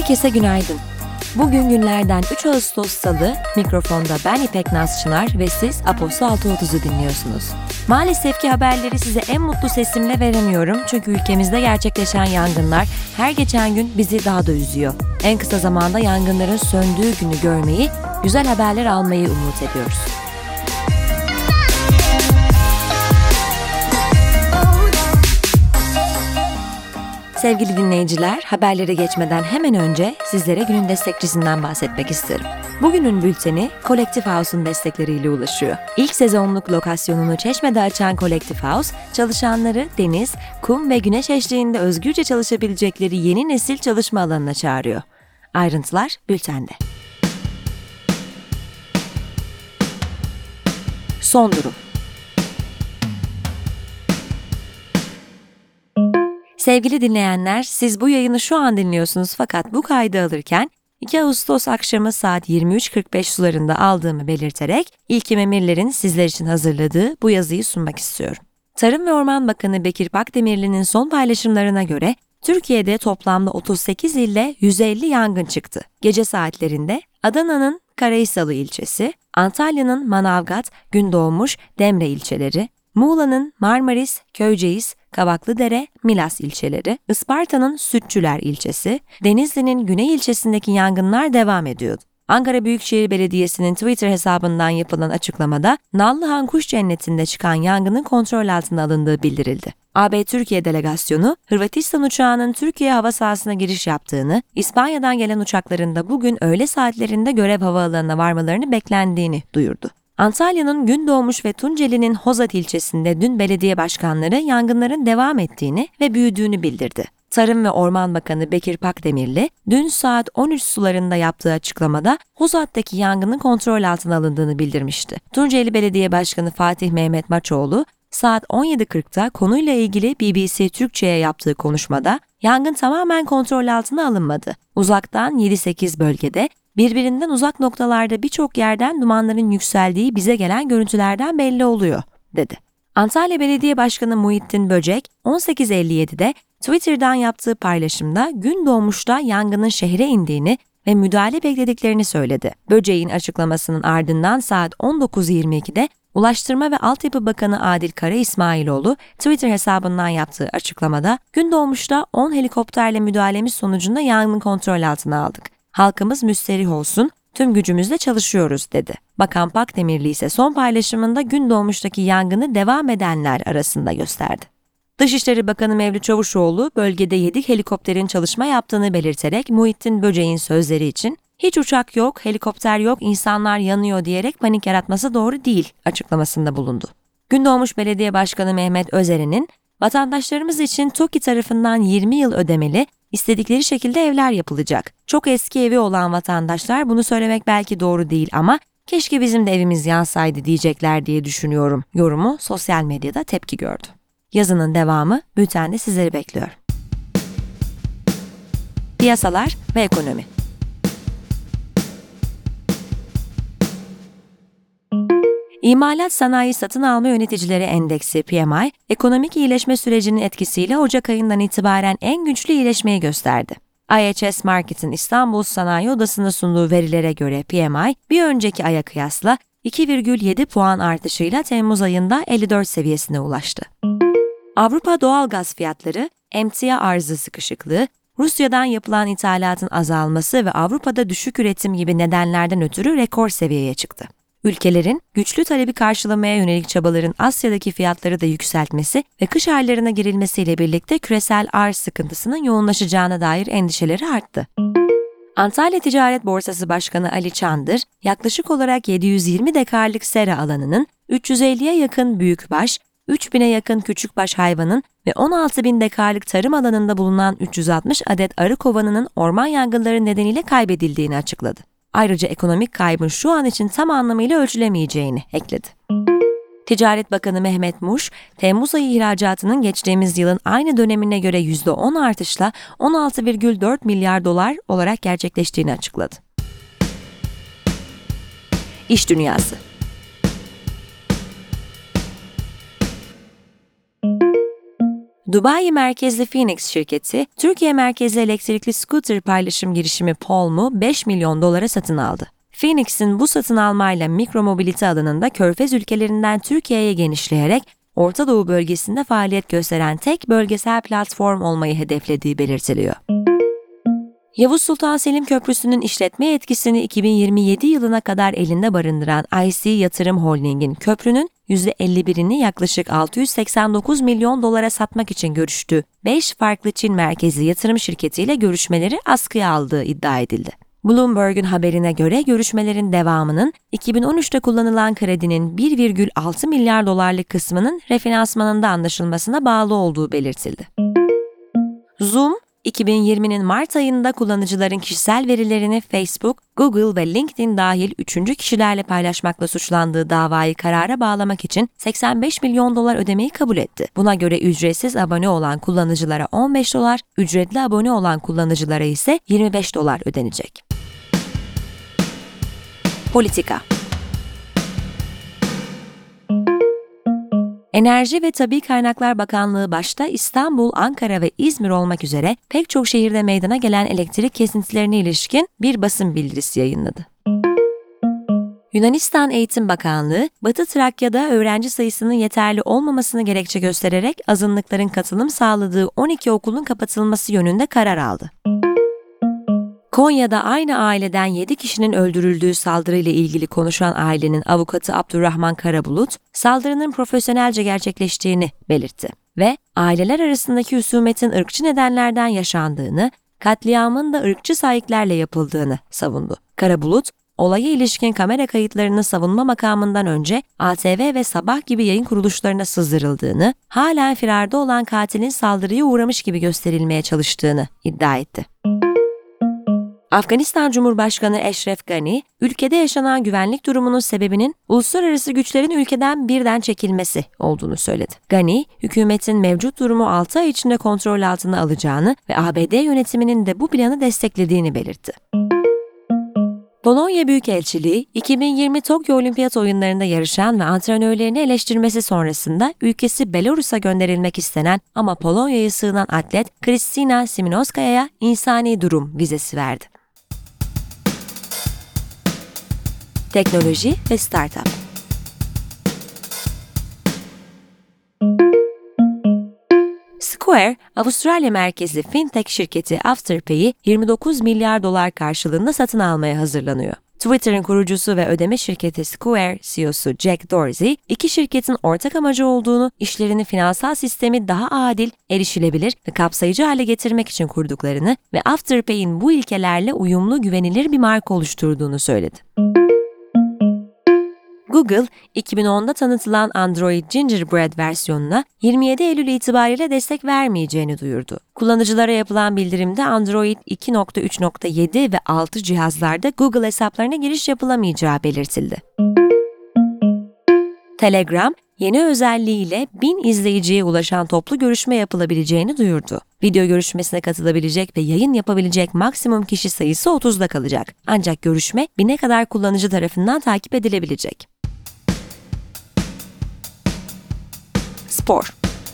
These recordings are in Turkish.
Herkese günaydın. Bugün günlerden 3 Ağustos Salı, mikrofonda ben İpek Naz Çınar ve siz Aposto 6.30'u dinliyorsunuz. Maalesef ki haberleri size en mutlu sesimle veremiyorum çünkü ülkemizde gerçekleşen yangınlar her geçen gün bizi daha da üzüyor. En kısa zamanda yangınların söndüğü günü görmeyi, güzel haberler almayı umut ediyoruz. Sevgili dinleyiciler, haberlere geçmeden hemen önce sizlere günün destekçisinden bahsetmek isterim. Bugünün bülteni Collective House'un destekleriyle ulaşıyor. İlk sezonluk lokasyonunu Çeşme'de açan Collective House, çalışanları deniz, kum ve güneş eşliğinde özgürce çalışabilecekleri yeni nesil çalışma alanına çağırıyor. Ayrıntılar bültende. Son durum. Sevgili dinleyenler, siz bu yayını şu an dinliyorsunuz fakat bu kaydı alırken 2 Ağustos akşamı saat 23.45 sularında aldığımı belirterek İlkim Emirler'in sizler için hazırladığı bu yazıyı sunmak istiyorum. Tarım ve Orman Bakanı Bekir Pakdemirli'nin son paylaşımlarına göre Türkiye'de toplamda 38 ilde 150 yangın çıktı. Gece saatlerinde Adana'nın Karahisalı ilçesi, Antalya'nın Manavgat, Gündoğmuş, Demre ilçeleri, Muğla'nın Marmaris, Köyceğiz, Kavaklıdere, Milas ilçeleri, Isparta'nın Sütçüler ilçesi, Denizli'nin Güney ilçesindeki yangınlar devam ediyordu. Ankara Büyükşehir Belediyesi'nin Twitter hesabından yapılan açıklamada Nallıhan Kuş Cenneti'nde çıkan yangının kontrol altına alındığı bildirildi. AB Türkiye delegasyonu, Hırvatistan uçağının Türkiye hava sahasına giriş yaptığını, İspanya'dan gelen uçakların da bugün öğle saatlerinde görev havaalanına varmalarını beklendiğini duyurdu. Antalya'nın Gündoğmuş ve Tunceli'nin Hozat ilçesinde dün belediye başkanları yangınların devam ettiğini ve büyüdüğünü bildirdi. Tarım ve Orman Bakanı Bekir Pakdemirli, dün saat 13 sularında yaptığı açıklamada Hozat'taki yangının kontrol altına alındığını bildirmişti. Tunceli Belediye Başkanı Fatih Mehmet Maçoğlu, saat 17.40'da konuyla ilgili BBC Türkçe'ye yaptığı konuşmada, yangın tamamen kontrol altına alınmadı. Uzaktan 7-8 bölgede, birbirinden uzak noktalarda birçok yerden dumanların yükseldiği bize gelen görüntülerden belli oluyor, dedi. Antalya Belediye Başkanı Muhittin Böcek, 18.57'de Twitter'dan yaptığı paylaşımda Gündoğmuş'ta yangının şehre indiğini ve müdahale beklediklerini söyledi. Böcek'in açıklamasının ardından saat 19.22'de Ulaştırma ve Altyapı Bakanı Adil Kara İsmailoğlu Twitter hesabından yaptığı açıklamada Gündoğmuş'ta 10 helikopterle müdahalemiz sonucunda yangını kontrol altına aldık. Halkımız müsterih olsun, tüm gücümüzle çalışıyoruz, dedi. Bakan Pakdemirli ise son paylaşımında Gündoğmuş'taki yangını devam edenler arasında gösterdi. Dışişleri Bakanı Mevlüt Çavuşoğlu bölgede 7 helikopterin çalışma yaptığını belirterek Muhittin Böcek'in sözleri için "Hiç uçak yok, helikopter yok, insanlar yanıyor" diyerek panik yaratması doğru değil açıklamasında bulundu. Gündoğmuş Belediye Başkanı Mehmet Özer'in vatandaşlarımız için TOKİ tarafından 20 yıl ödemeli, İstedikleri şekilde evler yapılacak. Çok eski evi olan vatandaşlar bunu söylemek belki doğru değil ama keşke bizim de evimiz yansaydı diyecekler diye düşünüyorum. Yorumu sosyal medyada tepki gördü. Yazının devamı bültende sizleri bekliyor. Piyasalar ve ekonomi. İmalat Sanayi Satın Alma Yöneticileri Endeksi PMI, ekonomik iyileşme sürecinin etkisiyle Ocak ayından itibaren en güçlü iyileşmeyi gösterdi. IHS Market'in İstanbul Sanayi Odası'nda sunduğu verilere göre PMI, bir önceki aya kıyasla 2,7 puan artışıyla Temmuz ayında 54 seviyesine ulaştı. Avrupa doğal gaz fiyatları, emtia arzı sıkışıklığı, Rusya'dan yapılan ithalatın azalması ve Avrupa'da düşük üretim gibi nedenlerden ötürü rekor seviyeye çıktı. Ülkelerin güçlü talebi karşılamaya yönelik çabaların Asya'daki fiyatları da yükseltmesi ve kış aylarına girilmesiyle birlikte küresel arz sıkıntısının yoğunlaşacağına dair endişeleri arttı. Antalya Ticaret Borsası Başkanı Ali Çandır, yaklaşık olarak 720 dekarlık sera alanının 350'ye yakın büyükbaş, 3000'e yakın küçükbaş hayvanın ve 16.000 dekarlık tarım alanında bulunan 360 adet arı kovanının orman yangınları nedeniyle kaybedildiğini açıkladı. Ayrıca ekonomik kaybın şu an için tam anlamıyla ölçülemeyeceğini ekledi. Ticaret Bakanı Mehmet Muş, Temmuz ayı ihracatının geçtiğimiz yılın aynı dönemine göre %10 artışla 16,4 milyar dolar olarak gerçekleştiğini açıkladı. İş Dünyası. Dubai merkezli Phoenix şirketi, Türkiye merkezli elektrikli scooter paylaşım girişimi Polm'u 5 milyon dolara satın aldı. Phoenix'in bu satın almayla mikromobilite alanında Körfez ülkelerinden Türkiye'ye genişleyerek Orta Doğu bölgesinde faaliyet gösteren tek bölgesel platform olmayı hedeflediği belirtiliyor. Yavuz Sultan Selim Köprüsü'nün işletme yetkisini 2027 yılına kadar elinde barındıran IC Yatırım Holding'in köprünün %51'ini yaklaşık 689 milyon dolara satmak için görüştüğü 5 farklı Çin merkezli yatırım şirketiyle görüşmeleri askıya aldığı iddia edildi. Bloomberg'un haberine göre görüşmelerin devamının 2013'te kullanılan kredinin 1,6 milyar dolarlık kısmının refinansmanında anlaşılmasına bağlı olduğu belirtildi. Zoom, 2020'nin Mart ayında kullanıcıların kişisel verilerini Facebook, Google ve LinkedIn dahil 3. kişilerle paylaşmakla suçlandığı davayı karara bağlamak için 85 milyon dolar ödemeyi kabul etti. Buna göre ücretsiz abone olan kullanıcılara 15 dolar, ücretli abone olan kullanıcılara ise 25 dolar ödenecek. Politika. Enerji ve Tabii Kaynaklar Bakanlığı başta İstanbul, Ankara ve İzmir olmak üzere pek çok şehirde meydana gelen elektrik kesintilerine ilişkin bir basın bildirisi yayınladı. Yunanistan Eğitim Bakanlığı, Batı Trakya'da öğrenci sayısının yeterli olmamasını gerekçe göstererek azınlıkların katılım sağladığı 12 okulun kapatılması yönünde karar aldı. Konya'da aynı aileden 7 kişinin öldürüldüğü saldırıyla ilgili konuşan ailenin avukatı Abdurrahman Karabulut, saldırının profesyonelce gerçekleştiğini belirtti ve aileler arasındaki husumetin ırkçı nedenlerden yaşandığını, katliamın da ırkçı sahiplerle yapıldığını savundu. Karabulut, olaya ilişkin kamera kayıtlarının savunma makamından önce ATV ve Sabah gibi yayın kuruluşlarına sızdırıldığını, halen firarda olan katilin saldırıya uğramış gibi gösterilmeye çalıştığını iddia etti. Afganistan Cumhurbaşkanı Eşref Gani, ülkede yaşanan güvenlik durumunun sebebinin uluslararası güçlerin ülkeden birden çekilmesi olduğunu söyledi. Gani, hükümetin mevcut durumu 6 ay içinde kontrol altına alacağını ve ABD yönetiminin de bu planı desteklediğini belirtti. Polonya Büyükelçiliği, 2020 Tokyo Olimpiyat Oyunları'nda yarışan ve antrenörlerini eleştirmesi sonrasında ülkesi Belarus'a gönderilmek istenen ama Polonya'ya sığınan atlet Krystyna Siminowska'ya insani durum vizesi verdi. Teknoloji ve Startup. Square, Avustralya merkezli fintech şirketi Afterpay'i 29 milyar dolar karşılığında satın almaya hazırlanıyor. Twitter'ın kurucusu ve ödeme şirketi Square CEO'su Jack Dorsey, iki şirketin ortak amacı olduğunu, işlerini finansal sistemi daha adil, erişilebilir ve kapsayıcı hale getirmek için kurduklarını ve Afterpay'in bu ilkelerle uyumlu, güvenilir bir marka oluşturduğunu söyledi. Google, 2010'da tanıtılan Android Gingerbread versiyonuna 27 Eylül itibariyle destek vermeyeceğini duyurdu. Kullanıcılara yapılan bildirimde Android 2.3.7 ve 6 cihazlarda Google hesaplarına giriş yapılamayacağı belirtildi. Telegram, yeni özelliğiyle 1000 izleyiciye ulaşan toplu görüşme yapılabileceğini duyurdu. Video görüşmesine katılabilecek ve yayın yapabilecek maksimum kişi sayısı 30'da kalacak. Ancak görüşme 1000'e kadar kullanıcı tarafından takip edilebilecek. Spor.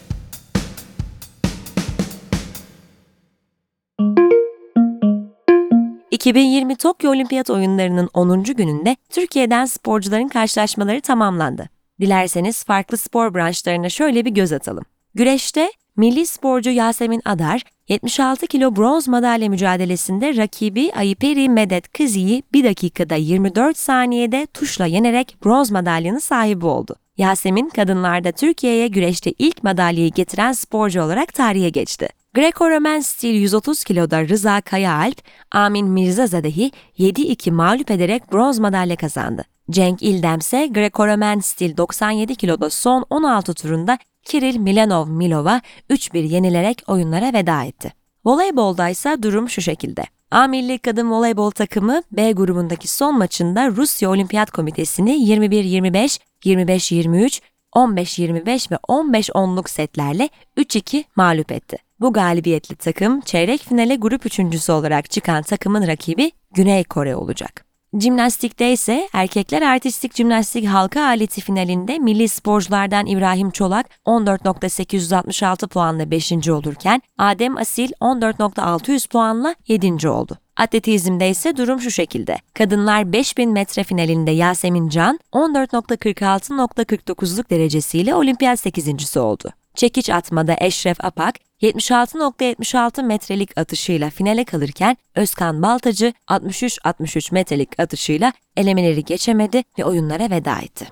...2020 Tokyo Olimpiyat Oyunları'nın 10. gününde Türkiye'den sporcuların karşılaşmaları tamamlandı. Dilerseniz farklı spor branşlarına şöyle bir göz atalım. Güreşte milli sporcu Yasemin Adar, 76 kilo bronz madalya mücadelesinde rakibi Ayiperi Medet Kızı'yı 1 dakikada 24 saniyede tuşla yenerek bronz madalyanın sahibi oldu. Yasemin, kadınlarda Türkiye'ye güreşte ilk madalyayı getiren sporcu olarak tarihe geçti. Greco-Romen stil 130 kiloda Rıza Kayaalp, Amin Mirzazade'yi 7-2 mağlup ederek bronz madalya kazandı. Cenk İldem ise Greco-Romen stil 97 kiloda son 16 turunda Kiril Milanov-Milov'a 3-1 yenilerek oyunlara veda etti. Voleybolda ise durum şu şekilde. A milli kadın voleybol takımı B grubundaki son maçında Rusya Olimpiyat Komitesi'ni 21-25, 25-23, 15-25 ve 15-10'luk setlerle 3-2 mağlup etti. Bu galibiyetli takım çeyrek finale grup üçüncüsü olarak çıkan takımın rakibi Güney Kore olacak. Jimnastikte ise erkekler artistik jimnastik halka aleti finalinde milli sporculardan İbrahim Çolak 14.866 puanla 5. olurken Adem Asil 14.600 puanla 7. oldu. Atletizmde ise durum şu şekilde. Kadınlar 5000 metre finalinde Yasemin Can 14.46.49'luk derecesiyle olimpiyat 8.'si oldu. Çekiç atmada Eşref Apak 76.76 metrelik atışıyla finale kalırken Özkan Baltacı 63.63 metrelik atışıyla elemeleri geçemedi ve oyunlara veda etti.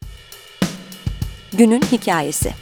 Günün hikayesi.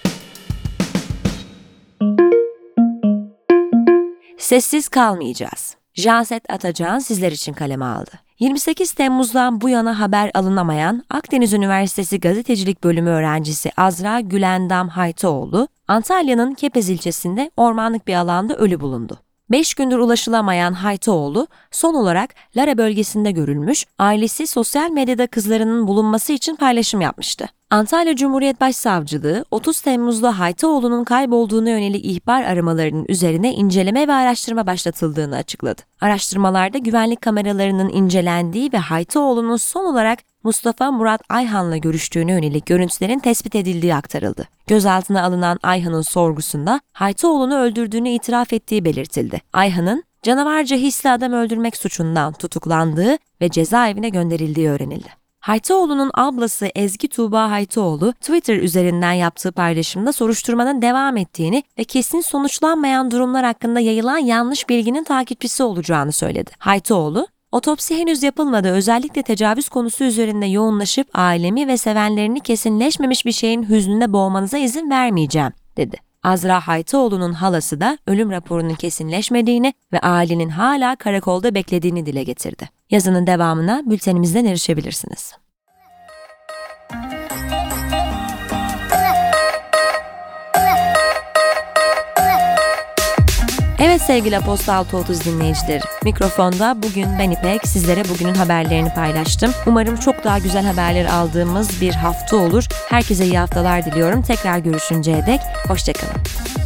Sessiz kalmayacağız. Janset Atacan sizler için kaleme aldı. 28 Temmuz'dan bu yana haber alınamayan Akdeniz Üniversitesi Gazetecilik Bölümü öğrencisi Azra Gülendam Haytoğlu, Antalya'nın Kepez ilçesinde ormanlık bir alanda ölü bulundu. 5 gündür ulaşılamayan Haytoğlu, son olarak Lara bölgesinde görülmüş, ailesi sosyal medyada kızlarının bulunması için paylaşım yapmıştı. Antalya Cumhuriyet Başsavcılığı, 30 Temmuz'da Haytoğlu'nun kaybolduğuna yönelik ihbar aramalarının üzerine inceleme ve araştırma başlatıldığını açıkladı. Araştırmalarda güvenlik kameralarının incelendiği ve Haytoğlu'nun son olarak Mustafa Murat Ayhan'la görüştüğüne yönelik görüntülerin tespit edildiği aktarıldı. Gözaltına alınan Ayhan'ın sorgusunda Haytoğlu'nu öldürdüğünü itiraf ettiği belirtildi. Ayhan'ın canavarca hisli adam öldürmek suçundan tutuklandığı ve cezaevine gönderildiği öğrenildi. Haytoğlu'nun ablası Ezgi Tuğba Haytoğlu, Twitter üzerinden yaptığı paylaşımda soruşturmanın devam ettiğini ve kesin sonuçlanmayan durumlar hakkında yayılan yanlış bilginin takipçisi olacağını söyledi. Haytoğlu, "Otopsi henüz yapılmadı, özellikle tecavüz konusu üzerinde yoğunlaşıp ailemi ve sevenlerini kesinleşmemiş bir şeyin hüznüne boğmanıza izin vermeyeceğim," dedi. Azra Haytoğlu'nun halası da ölüm raporunun kesinleşmediğini ve ailenin hala karakolda beklediğini dile getirdi. Yazının devamına bültenimizden erişebilirsiniz. Evet sevgili Aposta 6.30 dinleyicileri, mikrofonda bugün ben İpek, sizlere bugünün haberlerini paylaştım. Umarım çok daha güzel haberler aldığımız bir hafta olur. Herkese iyi haftalar diliyorum. Tekrar görüşünceye dek hoşça kalın.